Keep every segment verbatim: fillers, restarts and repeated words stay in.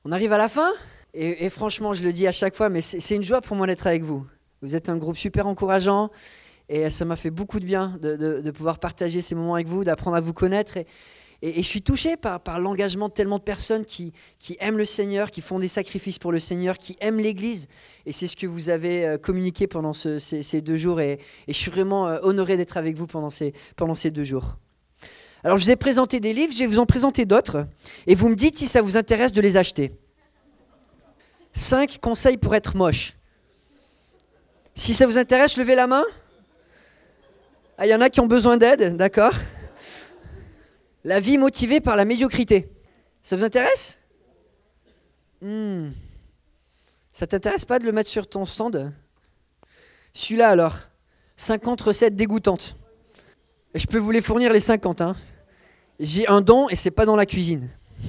On arrive à la fin et, et franchement, je le dis à chaque fois, mais c'est, c'est une joie pour moi d'être avec vous. Vous êtes un groupe super encourageant et ça m'a fait beaucoup de bien de, de, de pouvoir partager ces moments avec vous, d'apprendre à vous connaître. Et, et, et je suis touché par, par l'engagement de tellement de personnes qui, qui aiment le Seigneur, qui font des sacrifices pour le Seigneur, qui aiment l'Église. Et c'est ce que vous avez communiqué pendant ce, ces, ces deux jours. Et, et je suis vraiment honoré d'être avec vous pendant ces, pendant ces deux jours. Alors, je vous ai présenté des livres, je vais vous en présenter d'autres, et vous me dites si ça vous intéresse de les acheter. Cinq conseils pour être moche. Si ça vous intéresse, levez la main. Ah, il y en a qui ont besoin d'aide, d'accord. La vie motivée par la médiocrité. Ça vous intéresse ? hmm. Ça t'intéresse pas de le mettre sur ton stand ? Celui-là alors, cinquante recettes dégoûtantes. Je peux vous les fournir les cinquante, hein. J'ai un don et c'est pas dans la cuisine.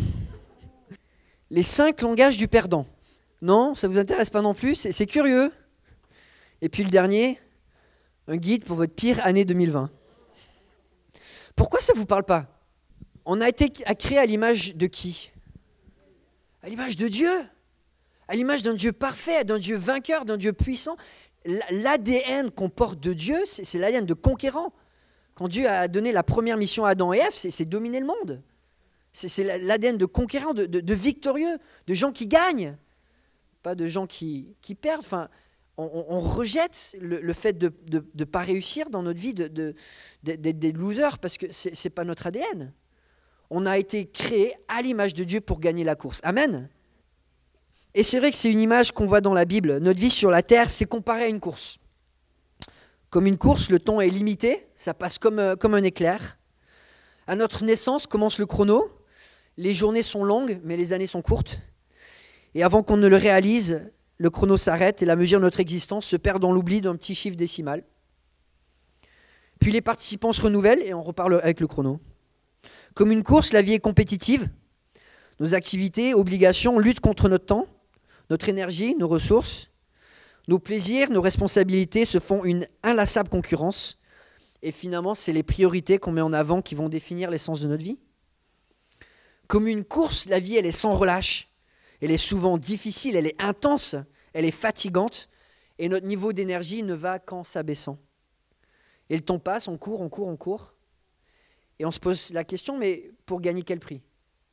Les cinq langages du perdant. Non, ça vous intéresse pas non plus, c'est, c'est curieux. Et puis le dernier, un guide pour votre pire année deux mille vingt. Pourquoi ça vous parle pas ? On a été créé à l'image de qui ? À l'image de Dieu. À l'image d'un Dieu parfait, d'un Dieu vainqueur, d'un Dieu puissant. L'A D N qu'on porte de Dieu, c'est, c'est l'A D N de conquérant. Quand Dieu a donné la première mission à Adam et Ève, c'est, c'est dominer le monde. C'est, c'est l'A D N de conquérant, de, de, de victorieux, de gens qui gagnent, pas de gens qui, qui perdent. Enfin, on, on, on rejette le, le fait de ne pas réussir dans notre vie, de, de, de, d'être des losers, parce que ce n'est pas notre A D N. On a été créé à l'image de Dieu pour gagner la course. Amen. Et c'est vrai que c'est une image qu'on voit dans la Bible. Notre vie sur la terre, c'est comparé à une course. Comme une course, le temps est limité, ça passe comme, euh, comme un éclair. À notre naissance commence le chrono. Les journées sont longues, mais les années sont courtes. Et avant qu'on ne le réalise, le chrono s'arrête et la mesure de notre existence se perd dans l'oubli d'un petit chiffre décimal. Puis les participants se renouvellent et on reparle avec le chrono. Comme une course, la vie est compétitive. Nos activités, obligations luttent contre notre temps, notre énergie, nos ressources. Nos plaisirs, nos responsabilités se font une inlassable concurrence. Et finalement, c'est les priorités qu'on met en avant qui vont définir l'essence de notre vie. Comme une course, la vie, elle est sans relâche. Elle est souvent difficile, elle est intense, elle est fatigante. Et notre niveau d'énergie ne va qu'en s'abaissant. Et le temps passe, on court, on court, on court. Et on se pose la question, mais pour gagner quel prix ?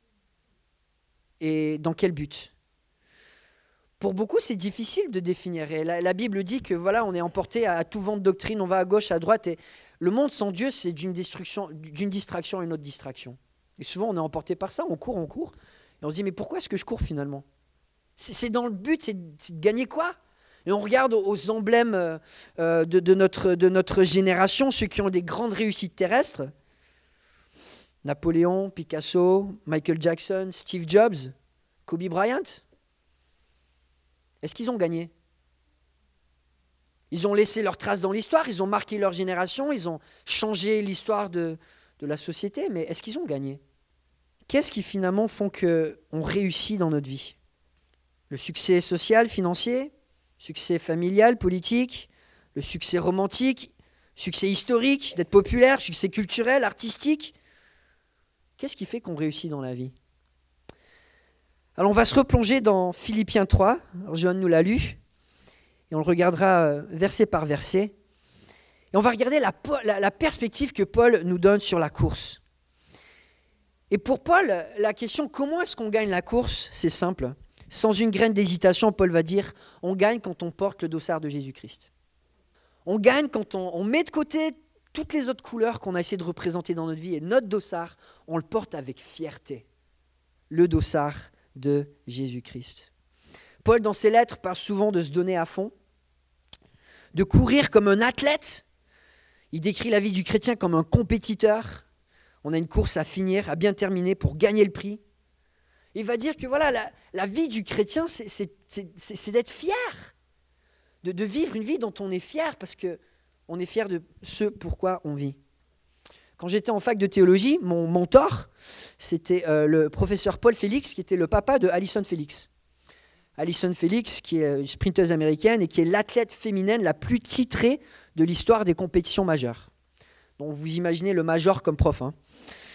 Et dans quel but ? Pour beaucoup, c'est difficile de définir. Et la, la Bible dit que voilà, on est emporté à, à tout vent de doctrine, on va à gauche, à droite. Et le monde sans Dieu, c'est d'une, destruction, d'une distraction à une autre distraction. Et souvent, on est emporté par ça, on court, on court. Et on se dit, mais pourquoi est-ce que je cours finalement ? c'est, c'est dans le but, c'est, c'est de gagner quoi ? Et on regarde aux, aux emblèmes euh, de, de, notre, de notre génération, ceux qui ont des grandes réussites terrestres. Napoléon, Picasso, Michael Jackson, Steve Jobs, Kobe Bryant. Est-ce qu'ils ont gagné ? Ils ont laissé leur trace dans l'histoire, ils ont marqué leur génération, ils ont changé l'histoire de, de la société, mais est-ce qu'ils ont gagné ? Qu'est-ce qui finalement font qu'on réussit dans notre vie ? Le succès social, financier, succès familial, politique, le succès romantique, succès historique, d'être populaire, succès culturel, artistique. Qu'est-ce qui fait qu'on réussit dans la vie ? Alors on va se replonger dans Philippiens trois, alors Johan nous l'a lu, et on le regardera verset par verset. Et on va regarder la, la, la perspective que Paul nous donne sur la course. Et pour Paul, la question comment est-ce qu'on gagne la course, c'est simple. Sans une graine d'hésitation, Paul va dire, on gagne quand on porte le dossard de Jésus-Christ. On gagne quand on, on met de côté toutes les autres couleurs qu'on a essayé de représenter dans notre vie, et notre dossard, on le porte avec fierté. Le dossard de Jésus-Christ. Paul, dans ses lettres, parle souvent de se donner à fond, de courir comme un athlète. Il décrit la vie du chrétien comme un compétiteur. On a une course à finir, à bien terminer pour gagner le prix. Il va dire que voilà, la, la vie du chrétien, c'est, c'est, c'est, c'est, c'est d'être fier, de, de vivre une vie dont on est fier parce qu'on est fier de ce pourquoi on vit. Quand j'étais en fac de théologie, mon mentor, c'était euh, le professeur Paul Félix, qui était le papa de Allyson Félix. Allyson Félix, qui est une sprinteuse américaine et qui est l'athlète féminine la plus titrée de l'histoire des compétitions majeures. Donc vous imaginez le major comme prof. Hein.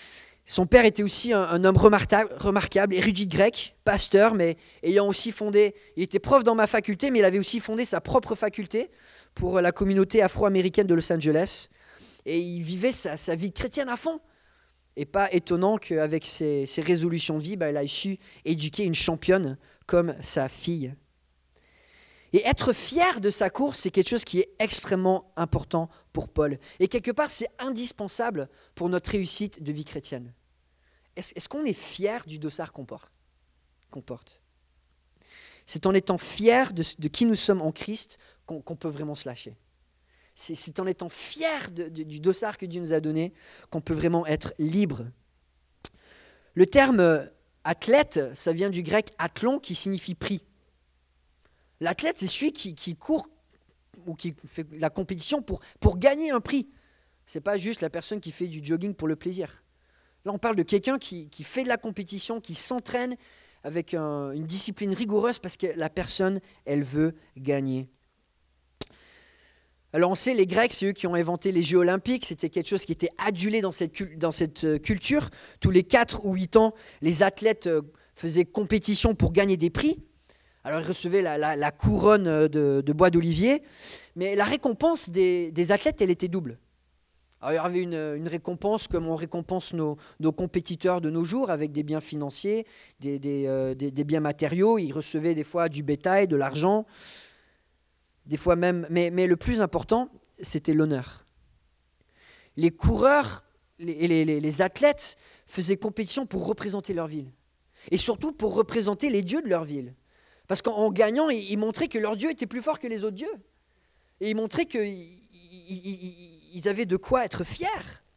Son père était aussi un, un homme remarquable, remarquable, érudit grec, pasteur, mais ayant aussi fondé, il était prof dans ma faculté, mais il avait aussi fondé sa propre faculté pour la communauté afro-américaine de Los Angeles. Et il vivait sa, sa vie chrétienne à fond. Et pas étonnant qu'avec ses, ses résolutions de vie, bah, il a su éduquer une championne comme sa fille. Et être fier de sa course, c'est quelque chose qui est extrêmement important pour Paul. Et quelque part, c'est indispensable pour notre réussite de vie chrétienne. Est-ce, est-ce qu'on est fier du dossard qu'on porte, qu'on porte C'est en étant fier de, de qui nous sommes en Christ qu'on, qu'on peut vraiment se lâcher. C'est, c'est en étant fier de, de, du dossard que Dieu nous a donné qu'on peut vraiment être libre. Le terme athlète, ça vient du grec athlon qui signifie prix. L'athlète, c'est celui qui, qui court ou qui fait la compétition pour, pour gagner un prix. Ce n'est pas juste la personne qui fait du jogging pour le plaisir. Là, on parle de quelqu'un qui, qui fait de la compétition, qui s'entraîne avec un, une discipline rigoureuse parce que la personne, elle veut gagner. Alors on sait, les Grecs, c'est eux qui ont inventé les Jeux Olympiques. C'était quelque chose qui était adulé dans cette, dans cette culture. Tous les quatre ou huit ans, les athlètes faisaient compétition pour gagner des prix. Alors, ils recevaient la, la, la couronne de, de bois d'olivier, mais la récompense des, des athlètes, elle était double. Alors, il y avait une, une récompense comme on récompense nos, nos compétiteurs de nos jours, avec des biens financiers, des, des, euh, des, des biens matériaux. Ils recevaient des fois du bétail, de l'argent, des fois même. Mais, mais le plus important, c'était l'honneur. Les coureurs, les, les, les, les athlètes faisaient compétition pour représenter leur ville, et surtout pour représenter les dieux de leur ville. Parce qu'en gagnant, ils montraient que leur Dieu était plus fort que les autres dieux. Et ils montraient qu'ils avaient de quoi être fiers.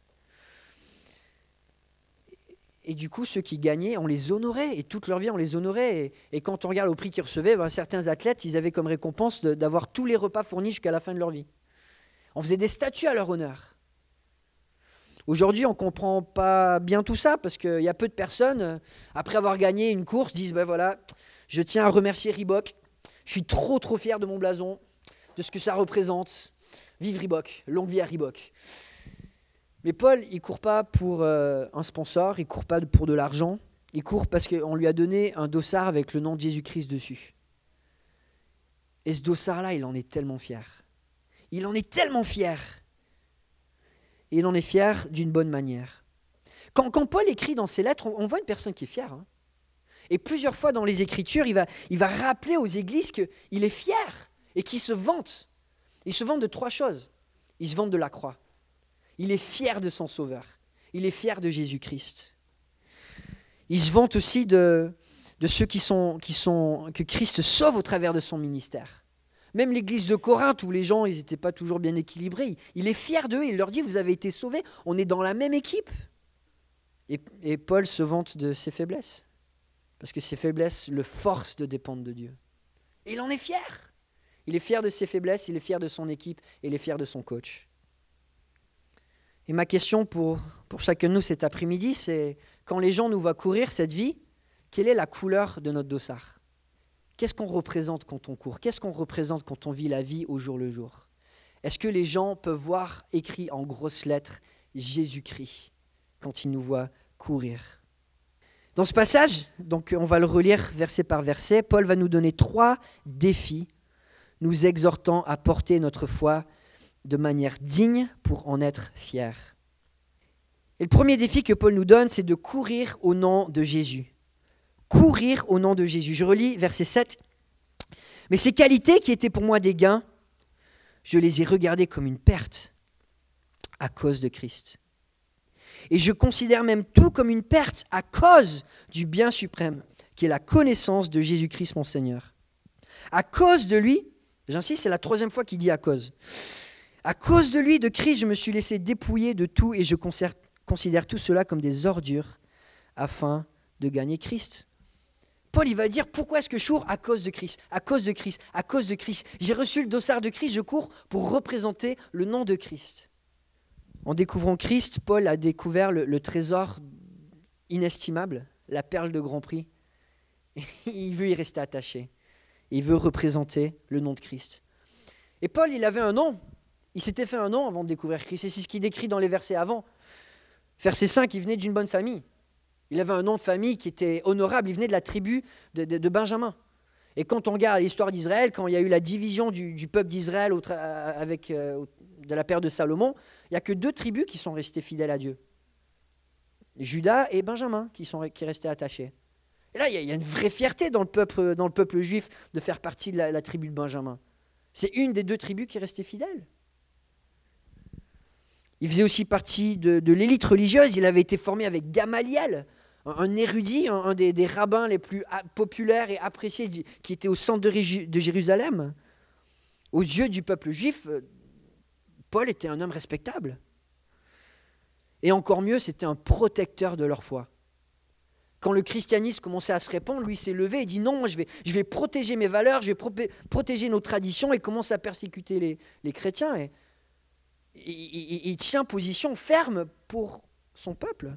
Et du coup, ceux qui gagnaient, on les honorait. Et toute leur vie, on les honorait. Et, et quand on regarde au prix qu'ils recevaient, ben, certains athlètes, ils avaient comme récompense de, d'avoir tous les repas fournis jusqu'à la fin de leur vie. On faisait des statues à leur honneur. Aujourd'hui, on ne comprend pas bien tout ça parce qu'il y a peu de personnes, après avoir gagné une course, disent ben voilà, je tiens à remercier Reebok. Je suis trop, trop fier de mon blason, de ce que ça représente. Vive Reebok, longue vie à Reebok. Mais Paul, il ne court pas pour euh, un sponsor, il ne court pas pour de l'argent. Il court parce qu'on lui a donné un dossard avec le nom de Jésus-Christ dessus. Et ce dossard-là, il en est tellement fier. Il en est tellement fier. Et il en est fier d'une bonne manière. Quand, quand Paul écrit dans ses lettres, on, on voit une personne qui est fière. Hein. Et plusieurs fois dans les Écritures, il va, il va rappeler aux églises qu'il est fier et qu'il se vante. Il se vante de trois choses. Il se vante de la croix. Il est fier de son Sauveur. Il est fier de Jésus-Christ. Il se vante aussi de, de ceux qui sont, qui sont, que Christ sauve au travers de son ministère. Même l'église de Corinthe, où les gens n'étaient pas toujours bien équilibrés, il est fier d'eux. Il leur dit, vous avez été sauvés, on est dans la même équipe. Et, et Paul se vante de ses faiblesses. Parce que ses faiblesses le forcent de dépendre de Dieu. Et il en est fier. Il est fier de ses faiblesses, il est fier de son équipe, et il est fier de son coach. Et ma question pour, pour chacun de nous cet après-midi, c'est quand les gens nous voient courir cette vie, quelle est la couleur de notre dossard ? Qu'est-ce qu'on représente quand on court ? Qu'est-ce qu'on représente quand on vit la vie au jour le jour ? Est-ce que les gens peuvent voir écrit en grosses lettres Jésus-Christ quand ils nous voient courir ? Dans ce passage, donc on va le relire verset par verset, Paul va nous donner trois défis, nous exhortant à porter notre foi de manière digne pour en être fiers. Et le premier défi que Paul nous donne, c'est de courir au nom de Jésus. Courir au nom de Jésus. Je relis verset sept. « Mais ces qualités qui étaient pour moi des gains, je les ai regardées comme une perte à cause de Christ. Et je considère même tout comme une perte à cause du bien suprême, qui est la connaissance de Jésus-Christ mon Seigneur. À cause de lui, j'insiste, c'est la troisième fois qu'il dit à cause. À cause de lui, de Christ, je me suis laissé dépouiller de tout et je considère tout cela comme des ordures afin de gagner Christ. Paul, il va dire, pourquoi est-ce que je cours ? À cause de Christ, à cause de Christ, à cause de Christ. J'ai reçu le dossard de Christ, je cours pour représenter le nom de Christ. En découvrant Christ, Paul a découvert le, le trésor inestimable, la perle de grand prix. Et il veut y rester attaché. Il veut représenter le nom de Christ. Et Paul, il avait un nom. Il s'était fait un nom avant de découvrir Christ. Et c'est ce qu'il décrit dans les versets avant. Verset cinq, il venait d'une bonne famille. Il avait un nom de famille qui était honorable, il venait de la tribu de, de, de Benjamin. Et quand on regarde l'histoire d'Israël, quand il y a eu la division du, du peuple d'Israël au tra- avec, euh, de la période de Salomon, il n'y a que deux tribus qui sont restées fidèles à Dieu. Judas et Benjamin qui sont qui restaient attachés. Et là, il y, a, il y a une vraie fierté dans le peuple, dans le peuple juif de faire partie de la, la tribu de Benjamin. C'est une des deux tribus qui est restée fidèle. Il faisait aussi partie de, de l'élite religieuse. Il avait été formé avec Gamaliel, un, un érudit, un, un des, des rabbins les plus a, populaires et appréciés qui était au centre de, de Jérusalem. Aux yeux du peuple juif, Paul était un homme respectable. Et encore mieux, c'était un protecteur de leur foi. Quand le christianisme commençait à se répandre, lui s'est levé et dit non, je vais, je vais protéger mes valeurs, je vais pro- protéger nos traditions, et commence à persécuter les, les chrétiens. Et, et, et, et il tient position ferme pour son peuple.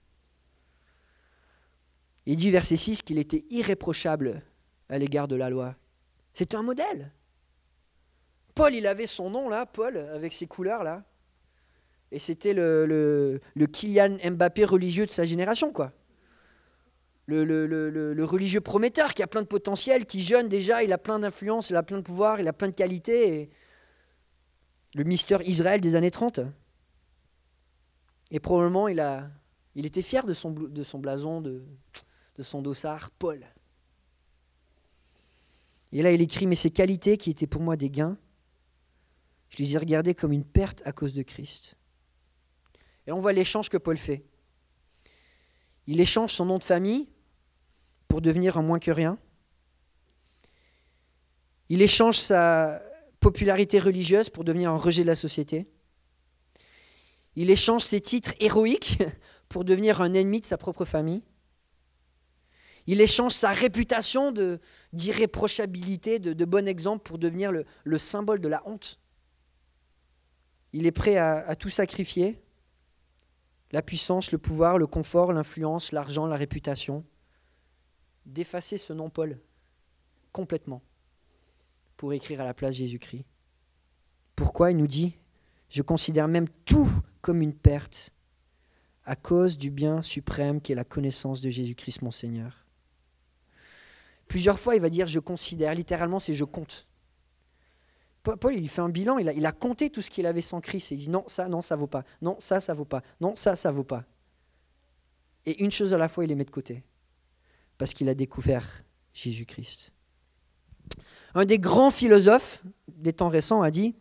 Il dit, verset six, qu'il était irréprochable à l'égard de la loi. C'était un modèle. Paul, il avait son nom là, Paul, avec ses couleurs là. Et c'était le, le, le Kylian Mbappé religieux de sa génération, quoi. Le, le, le, le religieux prometteur qui a plein de potentiel, qui jeune déjà, il a plein d'influence, il a plein de pouvoir, il a plein de qualités. Et le Mister Israël des années trente. Et probablement, il, a, il était fier de son, de son blason, de, de son dossard, Paul. Et là, il écrit, mais ces qualités qui étaient pour moi des gains, je les ai regardées comme une perte à cause de Christ. Et on voit l'échange que Paul fait. Il échange son nom de famille pour devenir un moins que rien. Il échange sa popularité religieuse pour devenir un rejet de la société. Il échange ses titres héroïques pour devenir un ennemi de sa propre famille. Il échange sa réputation de, d'irréprochabilité, de, de bon exemple pour devenir le, le symbole de la honte. Il est prêt à, à tout sacrifier. La puissance, le pouvoir, le confort, l'influence, l'argent, la réputation. D'effacer ce nom Paul complètement pour écrire à la place Jésus-Christ. Pourquoi? Il nous dit, je considère même tout comme une perte à cause du bien suprême qui est la connaissance de Jésus-Christ mon Seigneur. Plusieurs fois, il va dire je considère, littéralement c'est je compte. Paul, il fait un bilan, il a, il a compté tout ce qu'il avait sans Christ et il dit non, ça, non, ça vaut pas, non, ça, ça vaut pas, non, ça, ça vaut pas. Et une chose à la fois, il les met de côté parce qu'il a découvert Jésus-Christ. Un des grands philosophes des temps récents a dit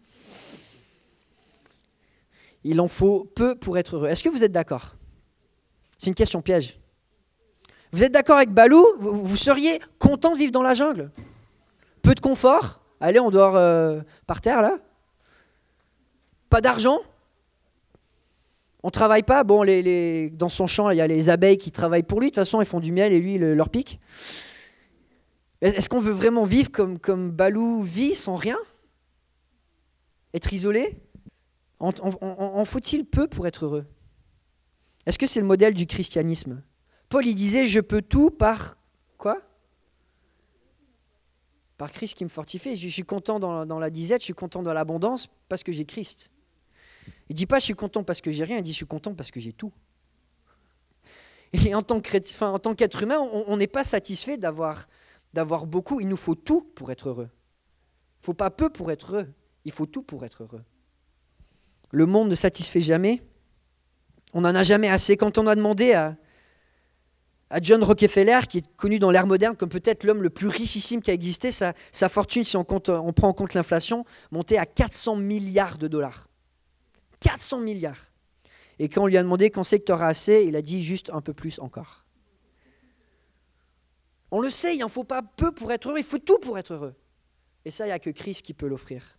il en faut peu pour être heureux. Est-ce que vous êtes d'accord? C'est une question piège. Vous êtes d'accord avec Balou? Vous, vous seriez content de vivre dans la jungle? Peu de confort? Allez, on dort euh, par terre, là. Pas d'argent. On ne travaille pas. Bon, les, les, dans son champ, il y a les abeilles qui travaillent pour lui. De toute façon, ils font du miel et lui, le, leur pique. Est-ce qu'on veut vraiment vivre comme, comme Balou vit, sans rien? Être isolé? En, en, en, en faut-il peu pour être heureux? Est-ce que c'est le modèle du christianisme? Paul, il disait, je peux tout par quoi? Par Christ qui me fortifie. Je suis content dans, dans la disette, je suis content dans l'abondance parce que j'ai Christ. Il ne dit pas je suis content parce que j'ai rien, il dit je suis content parce que j'ai tout. Et en tant, que, enfin, en tant qu'être humain, on n'est pas satisfait d'avoir, d'avoir beaucoup. Il nous faut tout pour être heureux. Il ne faut pas peu pour être heureux, il faut tout pour être heureux. Le monde ne satisfait jamais. On n'en a jamais assez. Quand on a demandé à, à John Rockefeller, qui est connu dans l'ère moderne comme peut-être l'homme le plus richissime qui a existé, sa, sa fortune, si on, compte, on prend en compte l'inflation, montait à quatre cents milliards de dollars. quatre cents milliards. Et quand on lui a demandé quand c'est que tu auras assez, il a dit juste un peu plus encore. On le sait, il n'en faut pas peu pour être heureux, il faut tout pour être heureux. Et ça, il n'y a que Christ qui peut l'offrir.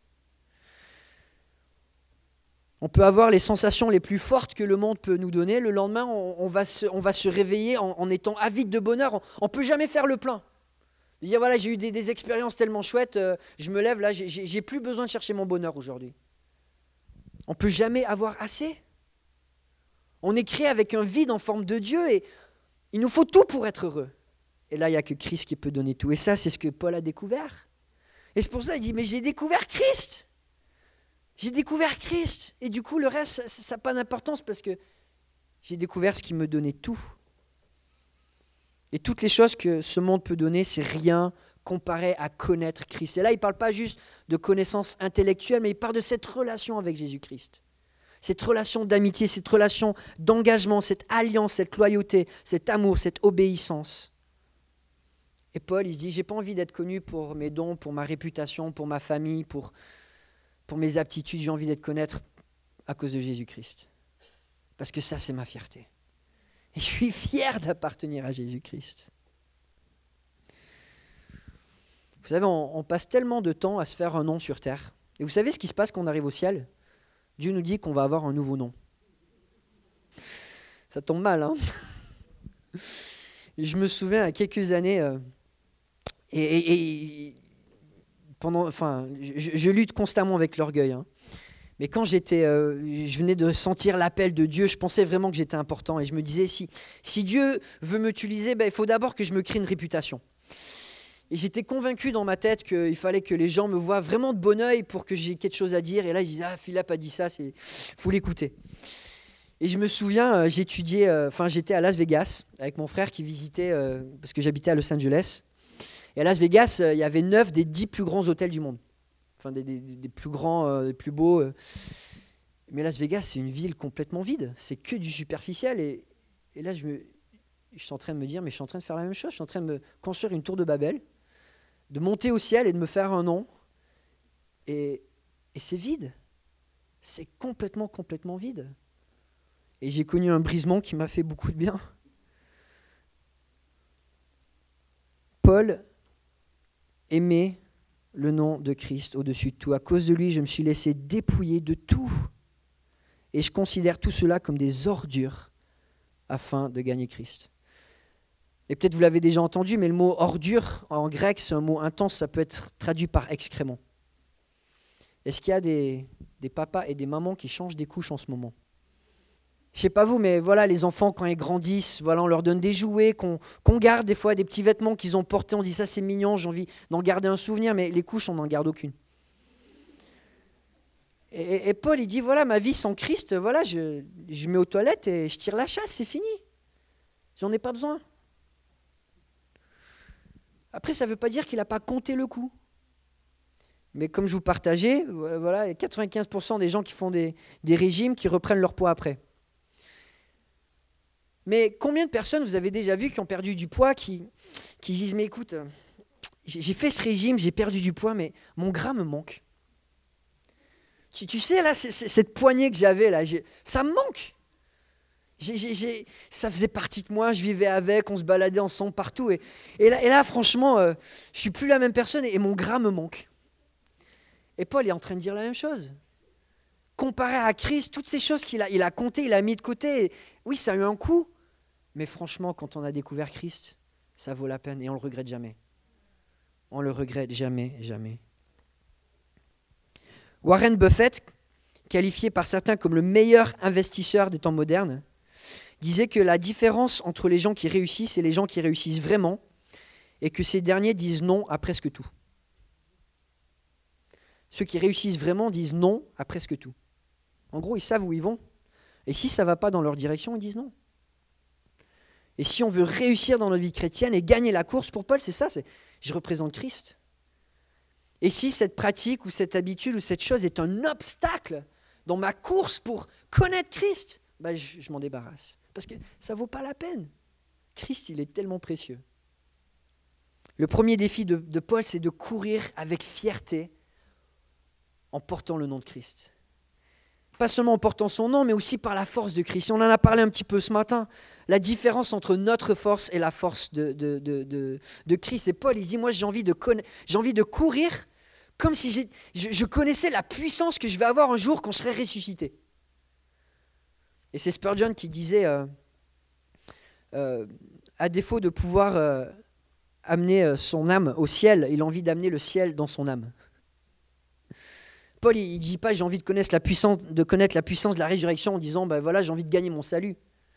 On peut avoir les sensations les plus fortes que le monde peut nous donner. Le lendemain, on, on, va, se, on va se réveiller en, en étant avide de bonheur. On ne peut jamais faire le plein. Dire voilà, j'ai eu des, des expériences tellement chouettes, euh, je me lève là, j'ai, j'ai, j'ai plus besoin de chercher mon bonheur aujourd'hui. On ne peut jamais avoir assez. On est créé avec un vide en forme de Dieu et il nous faut tout pour être heureux. Et là, il n'y a que Christ qui peut donner tout. Et ça, c'est ce que Paul a découvert. Et c'est pour ça qu'il dit, mais j'ai découvert Christ. J'ai découvert Christ. Et du coup, le reste, ça n'a pas d'importance parce que j'ai découvert ce qui me donnait tout. Et toutes les choses que ce monde peut donner, c'est rien comparé à connaître Christ. Et là, il ne parle pas juste de connaissance intellectuelle, mais il parle de cette relation avec Jésus-Christ. Cette relation d'amitié, cette relation d'engagement, cette alliance, cette loyauté, cet amour, cette obéissance. Et Paul, il se dit, j'ai pas envie d'être connu pour mes dons, pour ma réputation, pour ma famille, pour, pour mes aptitudes. J'ai envie d'être connaître à cause de Jésus-Christ. Parce que ça, c'est ma fierté. Et je suis fier d'appartenir à Jésus-Christ. Vous savez, on, on passe tellement de temps à se faire un nom sur terre. Et vous savez ce qui se passe quand on arrive au ciel ? Dieu nous dit qu'on va avoir un nouveau nom. Ça tombe mal, hein ? Et je me souviens, à quelques années, euh, et, et, et pendant, enfin, je, je lutte constamment avec l'orgueil. Hein. Mais quand j'étais, euh, je venais de sentir l'appel de Dieu, je pensais vraiment que j'étais important. Et je me disais, si, si Dieu veut m'utiliser, ben, il faut d'abord que je me crée une réputation. Et j'étais convaincu dans ma tête qu'il fallait que les gens me voient vraiment de bon œil pour que j'ai quelque chose à dire. Et là, ils disaient, ah, Philippe a dit ça, il faut l'écouter. Et je me souviens, euh, j'étudiais, euh, enfin, j'étais à Las Vegas avec mon frère qui visitait, euh, parce que j'habitais à Los Angeles. Et à Las Vegas, euh, il y avait neuf des dix plus grands hôtels du monde. Enfin, des, des, des plus grands, euh, des plus beaux. Euh. Mais Las Vegas, c'est une ville complètement vide. C'est que du superficiel. Et, et là, je, me, je suis en train de me dire, mais je suis en train de faire la même chose. Je suis en train de me construire une tour de Babel, de monter au ciel et de me faire un nom. Et, et c'est vide. C'est complètement, complètement vide. Et j'ai connu un brisement qui m'a fait beaucoup de bien. Paul aimait le nom de Christ au-dessus de tout. À cause de lui, je me suis laissé dépouiller de tout. Et je considère tout cela comme des ordures afin de gagner Christ. Et peut-être vous l'avez déjà entendu, mais le mot ordure en grec, c'est un mot intense, ça peut être traduit par excrément. Est-ce qu'il y a des, des papas et des mamans qui changent des couches en ce moment ? Je sais pas vous, mais voilà, les enfants, quand ils grandissent, voilà, on leur donne des jouets, qu'on, qu'on garde des fois des petits vêtements qu'ils ont portés, on dit ça c'est mignon, j'ai envie d'en garder un souvenir, mais les couches, on n'en garde aucune. Et, et Paul, il dit, voilà, ma vie sans Christ, voilà, je, je mets aux toilettes et je tire la chasse, c'est fini. J'en ai pas besoin. Après, ça ne veut pas dire qu'il n'a pas compté le coup. Mais comme je vous partageais, voilà, il y a quatre-vingt-quinze pour cent des gens qui font des, des régimes qui reprennent leur poids après. Mais combien de personnes vous avez déjà vu qui ont perdu du poids, qui, qui disent, mais écoute, j'ai fait ce régime, j'ai perdu du poids, mais mon gras me manque. Tu, tu sais, là, c'est, c'est, cette poignée que j'avais, là, j'ai, ça me manque. J'ai, j'ai, j'ai, ça faisait partie de moi, je vivais avec, on se baladait ensemble partout. Et, et, là, et là, franchement, euh, je ne suis plus la même personne et, et mon gras me manque. Et Paul est en train de dire la même chose. Comparé à Christ, toutes ces choses qu'il a, il a comptées, il a mis de côté, et, oui, ça a eu un coût. Mais franchement, quand on a découvert Christ, ça vaut la peine et on ne le regrette jamais. On ne le regrette jamais, jamais. Warren Buffett, qualifié par certains comme le meilleur investisseur des temps modernes, disait que la différence entre les gens qui réussissent et les gens qui réussissent vraiment est que ces derniers disent non à presque tout. Ceux qui réussissent vraiment disent non à presque tout. En gros, ils savent où ils vont. Et si ça ne va pas dans leur direction, ils disent non. Et si on veut réussir dans notre vie chrétienne et gagner la course, pour Paul, c'est ça, c'est je représente Christ. Et si cette pratique ou cette habitude ou cette chose est un obstacle dans ma course pour connaître Christ, ben je, je m'en débarrasse. Parce que ça ne vaut pas la peine. Christ, il est tellement précieux. Le premier défi de, de Paul, c'est de courir avec fierté en portant le nom de Christ. Pas seulement en portant son nom, mais aussi par la force de Christ. On en a parlé un petit peu ce matin. La différence entre notre force et la force de, de, de, de, de Christ. Et Paul, il dit, moi j'ai envie de, conna... j'ai envie de courir comme si j'ai... Je, je connaissais la puissance que je vais avoir un jour quand je serai ressuscité. Et c'est Spurgeon qui disait, euh, euh, à défaut de pouvoir euh, amener euh, son âme au ciel, il a envie d'amener le ciel dans son âme. Paul, il ne dit pas j'ai envie de connaître la puissance, de connaître la puissance de la résurrection en disant ben voilà, j'ai envie de gagner mon salut.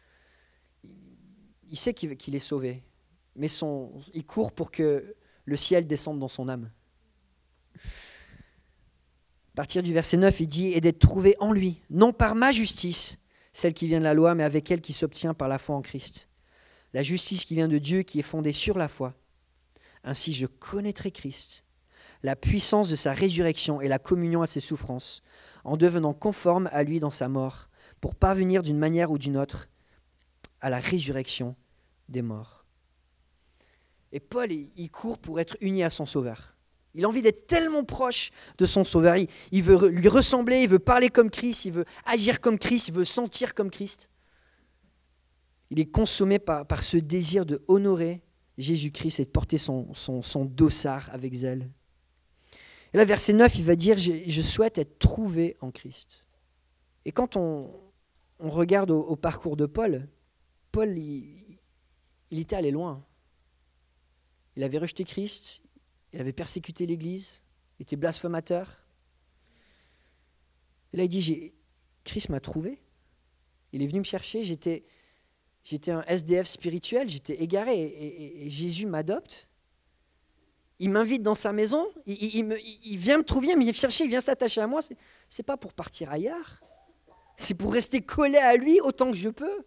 Il sait qu'il, qu'il est sauvé, mais son, il court pour que le ciel descende dans son âme. À partir du verset neuf, il dit « Et d'être trouvé en lui, non par ma justice, celle qui vient de la loi, mais avec elle qui s'obtient par la foi en Christ. la justice qui vient de Dieu, qui est fondée sur la foi. Ainsi, je connaîtrai Christ, la puissance de sa résurrection et la communion à ses souffrances, en devenant conforme à lui dans sa mort, pour parvenir d'une manière ou d'une autre à la résurrection des morts. Et Paul, il court pour être uni à son Sauveur. Il a envie d'être tellement proche de son Sauveur. Il, il veut lui ressembler, il veut parler comme Christ, il veut agir comme Christ, il veut sentir comme Christ. Il est consommé par, par ce désir de honorer Jésus-Christ et de porter son, son, son dossard avec zèle. Et là, verset neuf, il va dire « Je souhaite être trouvé en Christ ». Et quand on, on regarde au, au parcours de Paul, Paul, il, il était allé loin. Il avait rejeté Christ, il avait persécuté l'Église, il était blasphémateur. Et là, il dit, j'ai, Christ m'a trouvé. Il est venu me chercher, j'étais, j'étais un S D F spirituel, j'étais égaré, et, et, et Jésus m'adopte. Il m'invite dans sa maison, il, il, il, me, il vient me trouver, il vient me chercher, il vient s'attacher à moi. C'est, c'est pas pour partir ailleurs, c'est pour rester collé à lui autant que je peux.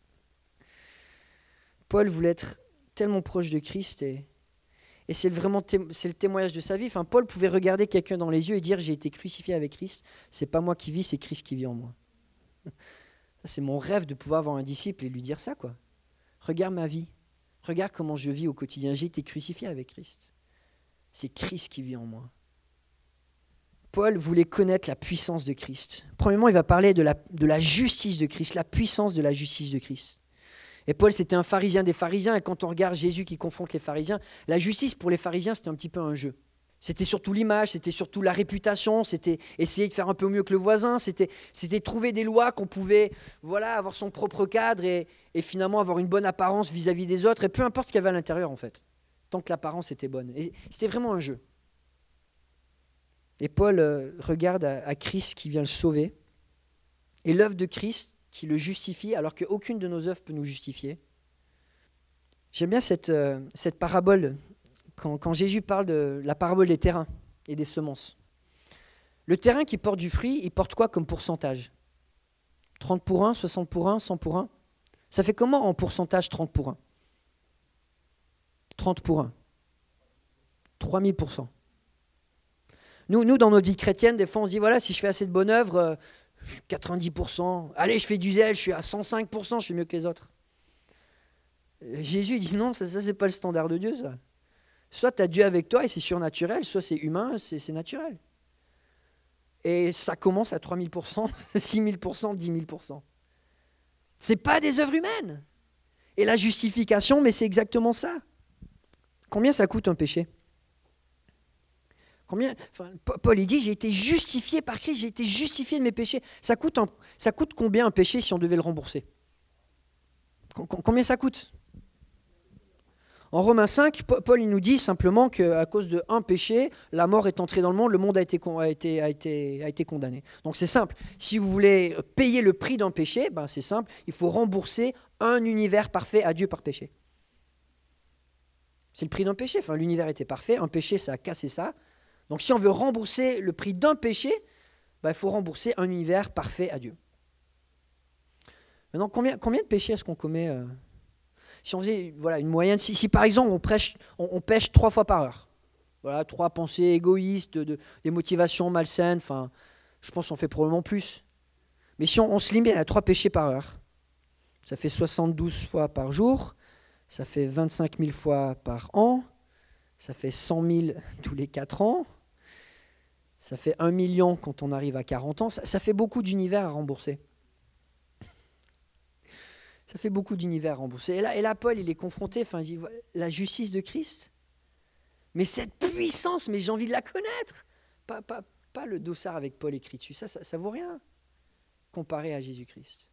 Paul voulait être tellement proche de Christ et, et c'est vraiment té- c'est le témoignage de sa vie. Enfin, Paul pouvait regarder quelqu'un dans les yeux et dire « J'ai été crucifié avec Christ, c'est pas moi qui vis, c'est Christ qui vit en moi. » C'est mon rêve de pouvoir avoir un disciple et lui dire ça, quoi. Regarde ma vie, regarde comment je vis au quotidien, j'ai été crucifié avec Christ. C'est Christ qui vit en moi. Paul voulait connaître la puissance de Christ. Premièrement, il va parler de la, de la justice de Christ, la puissance de la justice de Christ. Et Paul, c'était un pharisien des pharisiens, et quand on regarde Jésus qui confronte les pharisiens, la justice pour les pharisiens, c'était un petit peu un jeu. C'était surtout l'image, c'était surtout la réputation, c'était essayer de faire un peu mieux que le voisin, c'était, c'était trouver des lois qu'on pouvait voilà, avoir son propre cadre et, et finalement avoir une bonne apparence vis-à-vis des autres, et peu importe ce qu'il y avait à l'intérieur en fait, tant que l'apparence était bonne. Et c'était vraiment un jeu. Et Paul euh, regarde à, à Christ qui vient le sauver, et l'œuvre de Christ qui le justifie, alors qu'aucune de nos œuvres peut nous justifier. J'aime bien cette, euh, cette parabole, quand, quand Jésus parle de la parabole des terrains et des semences. Le terrain qui porte du fruit, il porte quoi comme pourcentage ? trente pour un, soixante pour un, cent pour un ? Ça fait comment en pourcentage trente pour un ? trente pour un. trois mille pour cent. Nous, nous, dans notre vie chrétienne, des fois, on se dit, voilà, si je fais assez de bonnes œuvres, euh, je suis quatre-vingt-dix pour cent. Allez, je fais du zèle, je suis à cent cinq pour cent, je fais mieux que les autres. Jésus il dit non, ça, ça c'est pas le standard de Dieu, ça. Soit tu as Dieu avec toi et c'est surnaturel, soit c'est humain, c'est, c'est naturel. Et ça commence à trois mille pour cent, six mille pour cent, dix mille pour cent. C'est pas des œuvres humaines. Et la justification, mais c'est exactement ça. Combien ça coûte un péché ? Combien, enfin, Paul il dit, j'ai été justifié par Christ, j'ai été justifié de mes péchés. Ça coûte, un, ça coûte combien un péché si on devait le rembourser ? Combien ça coûte ? En Romains cinq, Paul il nous dit simplement qu'à cause d'un péché, la mort est entrée dans le monde, le monde a été, a été, a été, a été condamné. Donc c'est simple, si vous voulez payer le prix d'un péché, ben c'est simple, il faut rembourser un univers parfait à Dieu par péché. C'est le prix d'un péché, enfin l'univers était parfait, un péché ça a cassé ça. Donc si on veut rembourser le prix d'un péché, ben, il faut rembourser un univers parfait à Dieu. Maintenant, combien, combien de péchés est-ce qu'on commet euh, si on faisait voilà, une moyenne, si, si par exemple on, prêche, on, on pêche trois fois par heure, voilà, trois pensées égoïstes, de, de, des motivations malsaines, enfin, je pense qu'on fait probablement plus. Mais si on, on se limite à trois péchés par heure, ça fait soixante-douze fois par jour, ça fait vingt-cinq mille fois par an, ça fait cent mille tous les quatre ans, ça fait un million quand on arrive à quarante ans, ça, ça fait beaucoup d'univers à rembourser. Ça fait beaucoup d'univers remboursés. Et là, et là, Paul, il est confronté, enfin, il dit, la justice de Christ. Mais cette puissance, mais j'ai envie de la connaître. Pas, pas, pas le dossard avec Paul écrit dessus, ça, ça, ça vaut rien comparé à Jésus-Christ.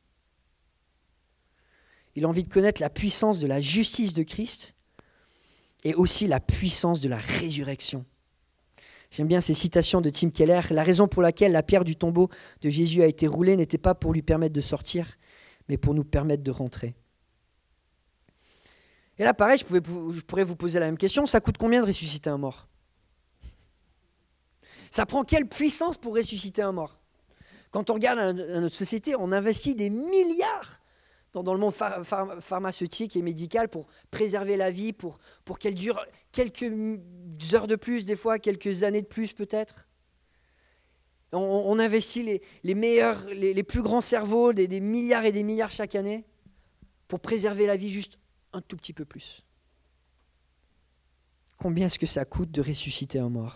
Il a envie de connaître la puissance de la justice de Christ et aussi la puissance de la résurrection. J'aime bien ces citations de Tim Keller. La raison pour laquelle la pierre du tombeau de Jésus a été roulée n'était pas pour lui permettre de sortir, mais pour nous permettre de rentrer. Et là, pareil, je, pouvais, je pourrais vous poser la même question. Ça coûte combien de ressusciter un mort ? Ça prend quelle puissance pour ressusciter un mort ? Quand on regarde à notre société, on investit des milliards dans, dans le monde phar- phar- pharmaceutique et médical pour préserver la vie, pour, pour qu'elle dure quelques heures de plus, des fois quelques années de plus peut-être. On, on investit les, les meilleurs, les, les plus grands cerveaux, des, des milliards et des milliards chaque année, pour préserver la vie juste un tout petit peu plus. Combien est-ce que ça coûte de ressusciter un mort ?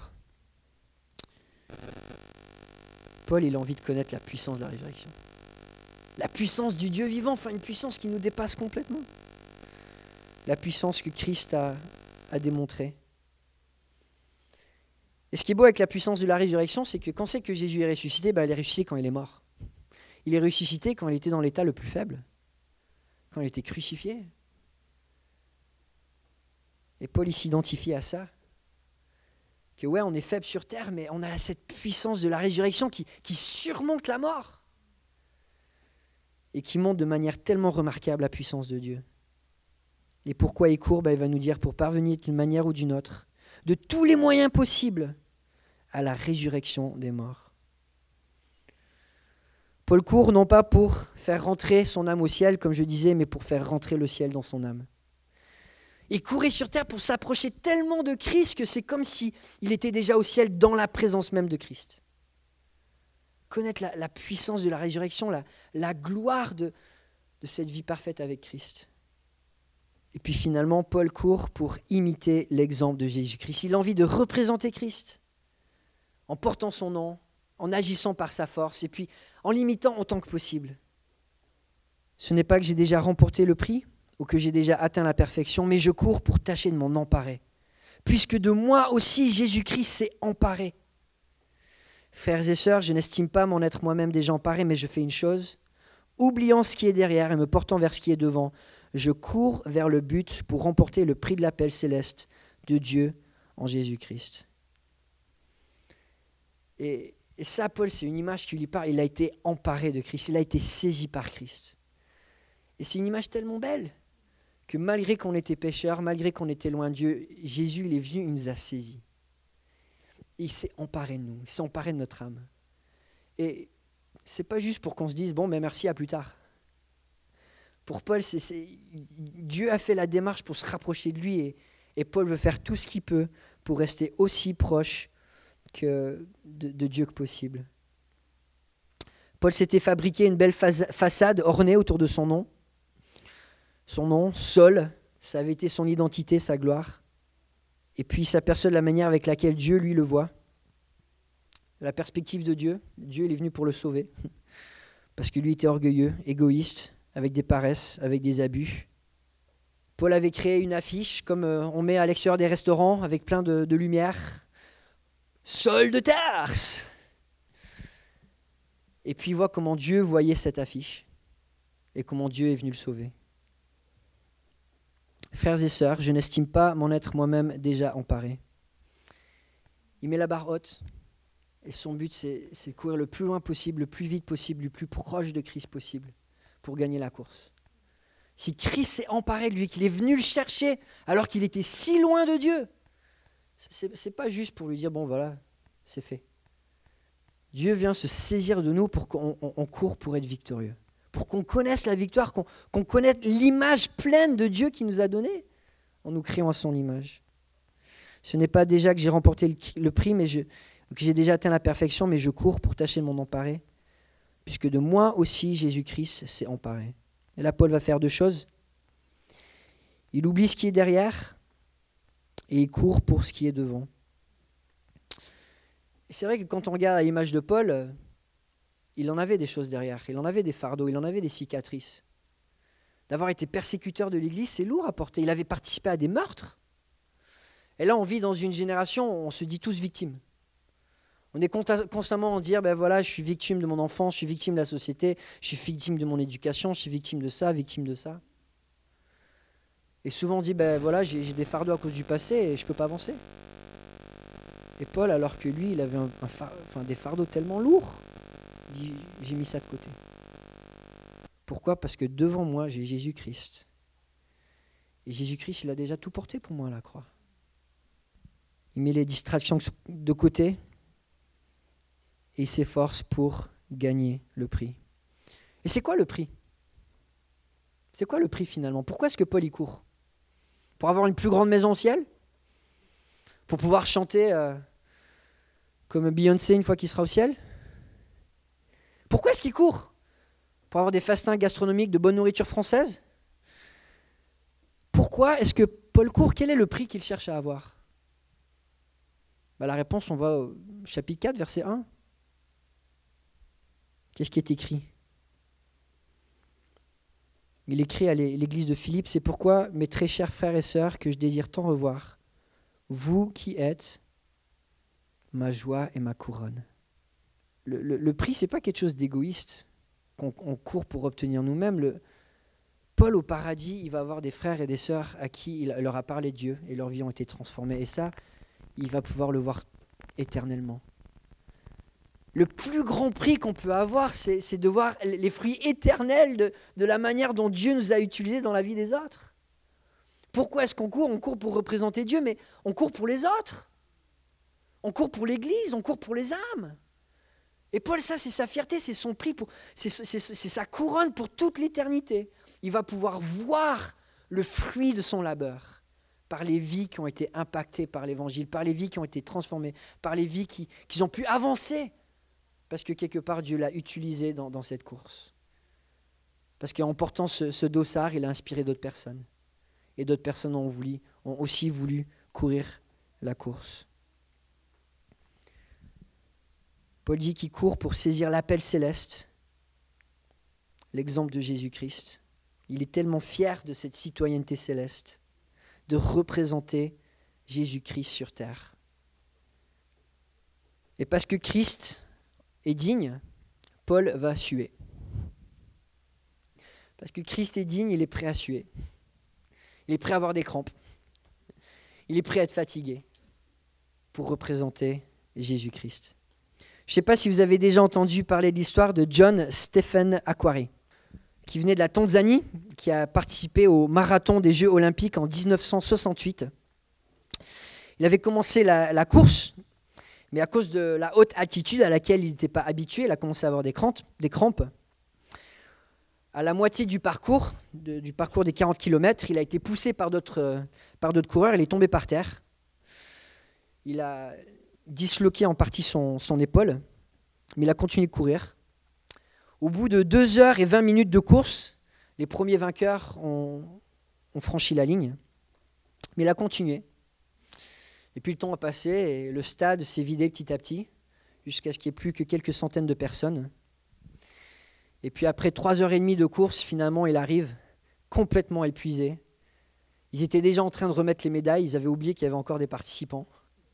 Paul, il a envie de connaître la puissance de la résurrection. La puissance du Dieu vivant, enfin une puissance qui nous dépasse complètement. La puissance que Christ a, a démontrée. Et ce qui est beau avec la puissance de la résurrection, c'est que quand c'est que Jésus est ressuscité, ben, il est ressuscité quand il est mort. Il est ressuscité quand il était dans l'état le plus faible, quand il était crucifié. Et Paul, il s'identifie à ça. Que ouais, on est faible sur terre, mais on a cette puissance de la résurrection qui, qui surmonte la mort. Et qui montre de manière tellement remarquable la puissance de Dieu. Et pourquoi il court ? Ben, il va nous dire pour parvenir d'une manière ou d'une autre, de tous les moyens possibles, à la résurrection des morts. Paul court non pas pour faire rentrer son âme au ciel, comme je disais, mais pour faire rentrer le ciel dans son âme. Il courait sur terre pour s'approcher tellement de Christ que c'est comme s'il était déjà au ciel dans la présence même de Christ. Connaître la, la puissance de la résurrection, la, la gloire de, de cette vie parfaite avec Christ. Et puis finalement, Paul court pour imiter l'exemple de Jésus-Christ. Il a envie de représenter Christ en portant son nom, en agissant par sa force et puis en l'imitant autant que possible. Ce n'est pas que j'ai déjà remporté le prix ou que j'ai déjà atteint la perfection, mais je cours pour tâcher de m'en emparer. Puisque de moi aussi, Jésus-Christ s'est emparé. Frères et sœurs, je n'estime pas m'en être moi-même déjà emparé, mais je fais une chose. Oubliant ce qui est derrière et me portant vers ce qui est devant, je cours vers le but pour remporter le prix de l'appel céleste de Dieu en Jésus-Christ. Et, et ça, Paul, c'est une image qui lui parle. Il a été emparé de Christ, il a été saisi par Christ. Et c'est une image tellement belle que malgré qu'on était pécheurs, malgré qu'on était loin de Dieu, Jésus, il est venu, il nous a saisis. Il s'est emparé de nous, il s'est emparé de notre âme. Et c'est pas juste pour qu'on se dise, bon, mais merci, à plus tard. Pour Paul, c'est, c'est, Dieu a fait la démarche pour se rapprocher de lui et, et Paul veut faire tout ce qu'il peut pour rester aussi proche que de, de Dieu que possible. Paul s'était fabriqué une belle façade ornée autour de son nom. Son nom, Saul, ça avait été son identité, sa gloire. Et puis il s'aperçoit de la manière avec laquelle Dieu, lui, le voit. La perspective de Dieu. Dieu, il est venu pour le sauver. Parce que lui était orgueilleux, égoïste, avec des paresses, avec des abus. Paul avait créé une affiche, comme on met à l'extérieur des restaurants, avec plein de, de lumière. Saul de Tarse. Et puis il voit comment Dieu voyait cette affiche et comment Dieu est venu le sauver. Frères et sœurs, je n'estime pas m'en être moi-même déjà emparé. Il met la barre haute et son but c'est, c'est de courir le plus loin possible, le plus vite possible, le plus proche de Christ possible pour gagner la course. Si Christ s'est emparé de lui, qu'il est venu le chercher alors qu'il était si loin de Dieu, c'est, c'est pas juste pour lui dire bon voilà, c'est fait. Dieu vient se saisir de nous pour qu'on on, on court pour être victorieux, pour qu'on connaisse la victoire, qu'on, qu'on connaisse l'image pleine de Dieu qu'il nous a donnée en nous créant à son image. Ce n'est pas déjà que j'ai remporté le, le prix, mais je, que j'ai déjà atteint la perfection, mais je cours pour tâcher de m'en emparer, puisque de moi aussi Jésus-Christ s'est emparé. Et là, Paul va faire deux choses. Il oublie ce qui est derrière et il court pour ce qui est devant. Et c'est vrai que quand on regarde à l'image de Paul, euh, il en avait des choses derrière, il en avait des fardeaux, il en avait des cicatrices. D'avoir été persécuteur de l'Église, c'est lourd à porter. Il avait participé à des meurtres. Et là, on vit dans une génération où on se dit tous victimes. On est constamment à dire, ben voilà, je suis victime de mon enfance, je suis victime de la société, je suis victime de mon éducation, je suis victime de ça, victime de ça. Et souvent on dit, ben voilà, j'ai, j'ai des fardeaux à cause du passé et je ne peux pas avancer. Et Paul, alors que lui, il avait un, un far, enfin, des fardeaux tellement lourds, il dit, j'ai mis ça de côté. Pourquoi ? Parce que devant moi, j'ai Jésus-Christ. Et Jésus-Christ, il a déjà tout porté pour moi à la croix. Il met les distractions de côté et il s'efforce pour gagner le prix. Et c'est quoi le prix ? C'est quoi le prix finalement? Pourquoi est-ce que Paul y court? Pour avoir une plus grande maison au ciel? Pour pouvoir chanter euh, comme Beyoncé une fois qu'il sera au ciel? Pourquoi est-ce qu'il court? Pour avoir des festins gastronomiques, de bonne nourriture française? Pourquoi est-ce que Paul court? Quel est le prix qu'il cherche à avoir? Bah, la réponse, on va au chapitre quatre, verset un. Qu'est-ce qui est écrit? Il écrit à l'église de Philippe, « C'est pourquoi, mes très chers frères et sœurs, que je désire tant revoir, vous qui êtes ma joie et ma couronne. » Le, le, le prix, ce n'est pas quelque chose d'égoïste qu'on on court pour obtenir nous-mêmes. Le, Paul, au paradis, il va avoir des frères et des sœurs à qui il leur a parlé de Dieu et leurs vies ont été transformées. Et ça, il va pouvoir le voir éternellement. Le plus grand prix qu'on peut avoir, c'est, c'est de voir les fruits éternels de, de la manière dont Dieu nous a utilisés dans la vie des autres. Pourquoi est-ce qu'on court? On court pour représenter Dieu, mais on court pour les autres. On court pour l'Église, on court pour les âmes. Et Paul, ça, c'est sa fierté, c'est son prix, pour, c'est, c'est, c'est sa couronne pour toute l'éternité. Il va pouvoir voir le fruit de son labeur par les vies qui ont été impactées par l'Évangile, par les vies qui ont été transformées, par les vies qui, qui ont pu avancer. Parce que quelque part, Dieu l'a utilisé dans, dans cette course. Parce qu'en portant ce, ce dossard, il a inspiré d'autres personnes. Et d'autres personnes ont, voulu, ont aussi voulu courir la course. Paul dit qu'il court pour saisir l'appel céleste, l'exemple de Jésus-Christ. Il est tellement fier de cette citoyenneté céleste, de représenter Jésus-Christ sur terre. Et parce que Christ est digne, Paul va suer. Parce que Christ est digne, il est prêt à suer. Il est prêt à avoir des crampes. Il est prêt à être fatigué pour représenter Jésus-Christ. Je ne sais pas si vous avez déjà entendu parler de l'histoire de John Stephen Akhwari, qui venait de la Tanzanie, qui a participé au marathon des Jeux Olympiques en dix-neuf cent soixante-huit. Il avait commencé la, la course, mais à cause de la haute altitude à laquelle il n'était pas habitué, il a commencé à avoir des crampes. Des crampes. À la moitié du parcours, de, du parcours des quarante kilomètres, il a été poussé par d'autres, euh, par d'autres coureurs, il est tombé par terre. Il a disloqué en partie son, son épaule, mais il a continué de courir. Au bout de deux heures et vingt minutes de course, les premiers vainqueurs ont, ont franchi la ligne, mais il a continué. Et puis le temps a passé et le stade s'est vidé petit à petit, jusqu'à ce qu'il n'y ait plus que quelques centaines de personnes. Et puis après trois heures et demie de course, finalement, il arrive complètement épuisé. Ils étaient déjà en train de remettre les médailles, ils avaient oublié qu'il y avait encore des participants.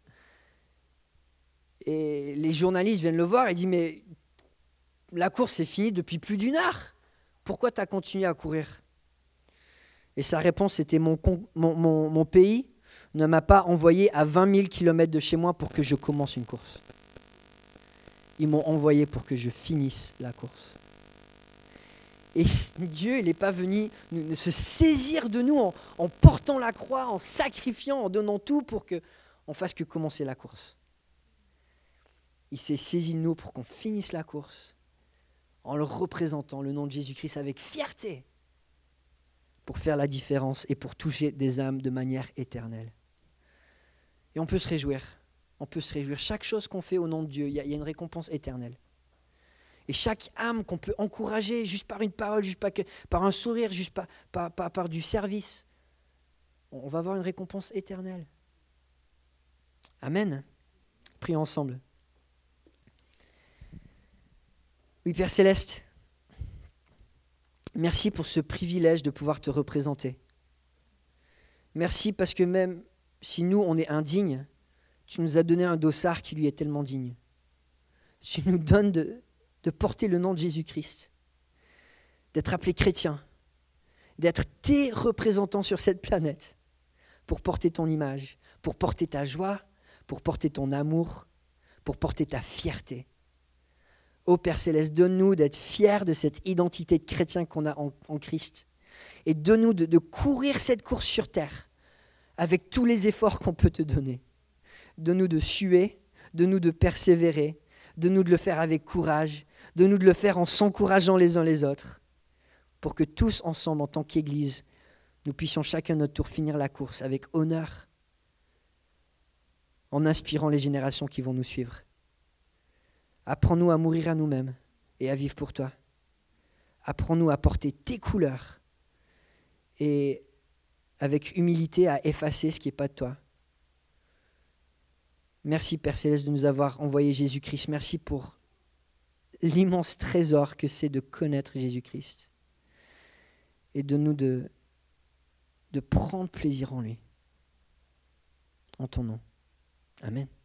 Et les journalistes viennent le voir et disent « Mais la course est finie depuis plus d'une heure. Pourquoi tu as continué à courir ?» Et sa réponse était mon, mon, mon, mon pays ne m'a pas envoyé à vingt mille kilomètres de chez moi pour que je commence une course. Ils m'ont envoyé pour que je finisse la course. Et Dieu, il n'est pas venu se saisir de nous en, en portant la croix, en sacrifiant, en donnant tout pour qu'on fasse que commencer la course. Il s'est saisi de nous pour qu'on finisse la course en le représentant, le nom de Jésus-Christ, avec fierté, pour faire la différence et pour toucher des âmes de manière éternelle. Et on peut se réjouir, on peut se réjouir. Chaque chose qu'on fait au nom de Dieu, il y a, il y a une récompense éternelle. Et chaque âme qu'on peut encourager juste par une parole, juste par, par un sourire, juste par, par, par, par du service, on va avoir une récompense éternelle. Amen. Prions ensemble. Oui, Père Céleste, merci pour ce privilège de pouvoir te représenter. Merci parce que même si nous, on est indignes, tu nous as donné un dossard qui lui est tellement digne. Tu nous donnes de, de porter le nom de Jésus-Christ, d'être appelé chrétien, d'être tes représentants sur cette planète pour porter ton image, pour porter ta joie, pour porter ton amour, pour porter ta fierté. Ô Père Céleste, donne-nous d'être fiers de cette identité de chrétien qu'on a en, en Christ. Et donne-nous de, de courir cette course sur terre avec tous les efforts qu'on peut te donner. Donne-nous de suer, donne-nous de persévérer, donne-nous de le faire avec courage, donne-nous de le faire en s'encourageant les uns les autres pour que tous ensemble, en tant qu'Église, nous puissions chacun notre tour finir la course avec honneur, en inspirant les générations qui vont nous suivre. Apprends-nous à mourir à nous-mêmes et à vivre pour toi. Apprends-nous à porter tes couleurs et avec humilité à effacer ce qui n'est pas de toi. Merci Père Céleste de nous avoir envoyé Jésus-Christ. Merci pour l'immense trésor que c'est de connaître Jésus-Christ. Et de nous de, de prendre plaisir en lui. En ton nom. Amen.